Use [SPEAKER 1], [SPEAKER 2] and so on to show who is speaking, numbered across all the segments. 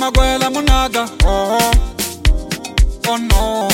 [SPEAKER 1] Maguela Monaga, oh no,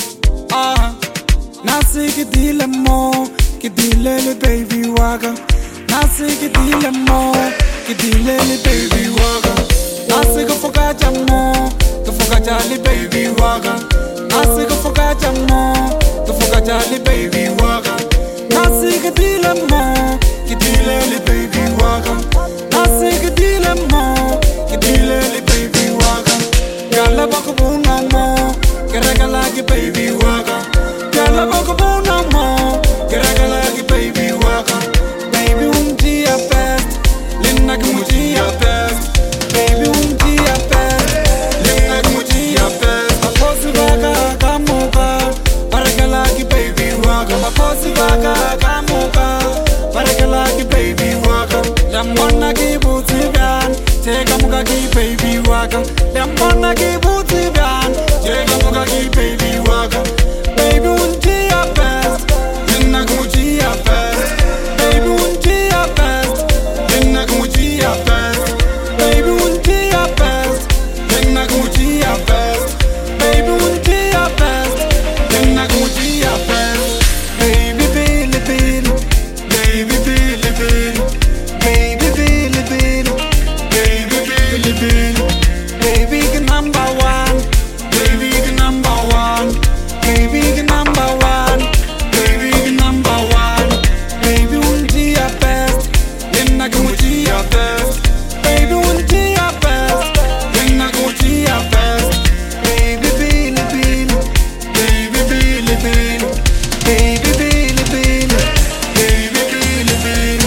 [SPEAKER 1] Nasi kidile mo, kidile baby waga. Nasi kidile mo, kidile baby waga. Nasi kufukacha mo, kufukacha baby waga. Nasi kufukacha mo, kufukacha baby waga. Nasi kidile mo, kidile baby waga. Nasi kidile mo, kidile baby waga. Gala bako buna mo, keragala ki baby waga. Gala bako buna mo, keragala ki baby waga. Baby untia best, linna kumutia best. Baby untia best, linna kumutia best. Maposi waga kamuka, paragala ki baby waga. Maposi waga kamuka, paragala ki baby waga. Lamona ki buti gan, take amuka ki baby waga. Lamona ki buti gan, take amuka ki baby waga. Baby untia best, linna kumutia best. Baby untia best, linna kumutia best. Baby untia best, linna kumutia best. Baby untia best, linna kumutia best. Baby Billy Billy, baby Billy Billy, baby Billy Billy, baby Billy Billy, baby the number one, baby the number one, baby the number one, baby the number one, baby untia best, linna kumutia best, baby untia best, linna kumutia best, baby Billy Billy, baby Billy Billy, baby Billy Billy, baby Billy Billy.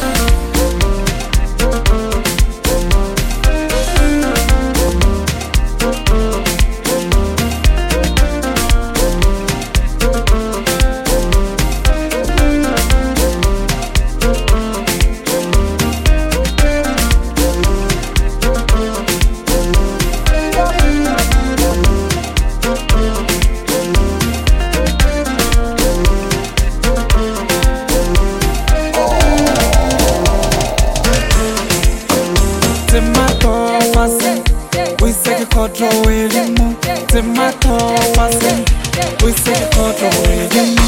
[SPEAKER 1] We say control elimu. Tomato passing. We say control elimu.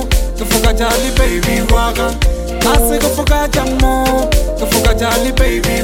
[SPEAKER 1] Baby waga, nasi kufuka jamo, kufuka jali baby